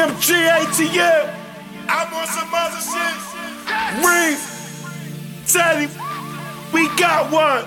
MGATM. I'm on some other shit. Ring. Teddy. We got one.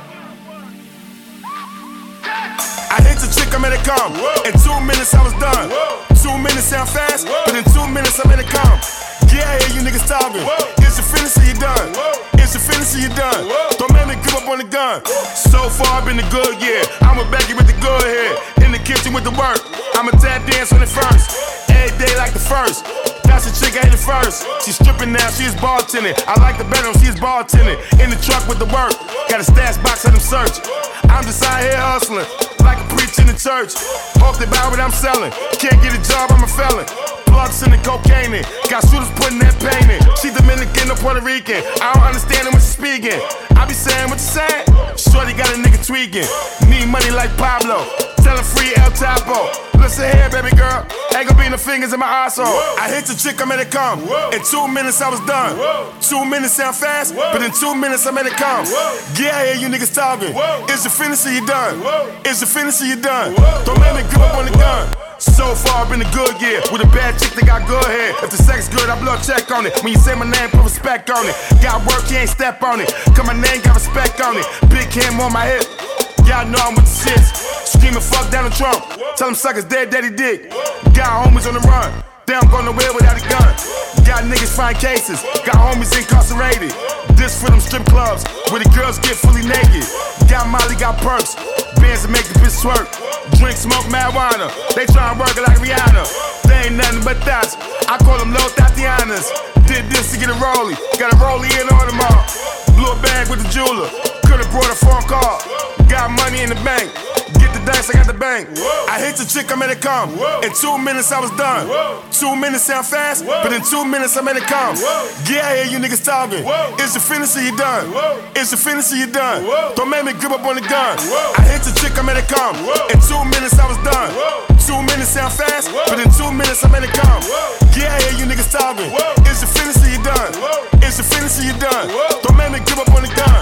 I hit the chick, I made it come. In 2 minutes I was done. 2 minutes sound fast, but in 2 minutes I made it come. Yeah, I hear you niggas talking. It's your finish or you done. It's your finish or you done. Don't make me give up on the gun. So far I've been the good, yeah. I'ma back you with the good head. In the kitchen with the work. I'ma tap dance on it first. Every day like the first. That's the chick I hit it first. She's stripping now, she's bartending. I like the bedroom, she's bartending. In the truck with the work. Got a stash box, let them search. I'm just out here hustling, like a preacher in the church. Hope they buy what I'm selling. Can't get a job, I'm a felon. Plugs in the cocaine in. Got shooters putting that pain in. She Dominican or Puerto Rican. I don't understand them when she's speaking. I be saying what you saying. Shorty got a nigga tweaking. Need money like Pablo. Tell her free El Chapo. Listen here, baby girl. Ain't gonna be no fingers in my asshole. I hit the chick, I made it come. In 2 minutes I was done. 2 minutes sound fast, but in 2 minutes I made it come. Yeah, I hear you niggas talking. It's your finish or you done. It's your finish or you done. Don't make me give up on the gun. So far I've been a good year. With a bad chick that got good hair. If the sex good, I blow a check on it. When you say my name, put respect on it. Got work, you ain't step on it. Cause my name got respect on it. Big cam on my hip. Y'all know I'm with the shits. Screaming fuck down the Trump. Tell them suckers dead daddy dick. Got homies on the run. They don't go nowhere without a gun. Got niggas find cases. Got homies incarcerated. This for them strip clubs where the girls get fully naked. Got Molly, got perks. Bands that make the bitch twerk. Drink, smoke marijuana. They try and work it like Rihanna. They ain't nothing but thoughts. I call them low Tatianas. Did this to get a rollie. Got a rollie in on them all. Blew a bag with the jeweler. Could've brought a phone call. Got money in the bank. Get the dice, I got the bank. I hit the chick, I made it come. In 2 minutes I was done. 2 minutes sound fast, but in 2 minutes I made it come. Yeah, I hear you niggas talking. It's your finish or you done. It's your finish or you done. Don't make me grip up on the gun. I hit the chick, I made it come. In 2 minutes I was done. 2 minutes sound fast, but in 2 minutes I made it come. Yeah, I hear you niggas talking. It's your finish or you done. It's your finish or you done. Don't make me give up on the gun.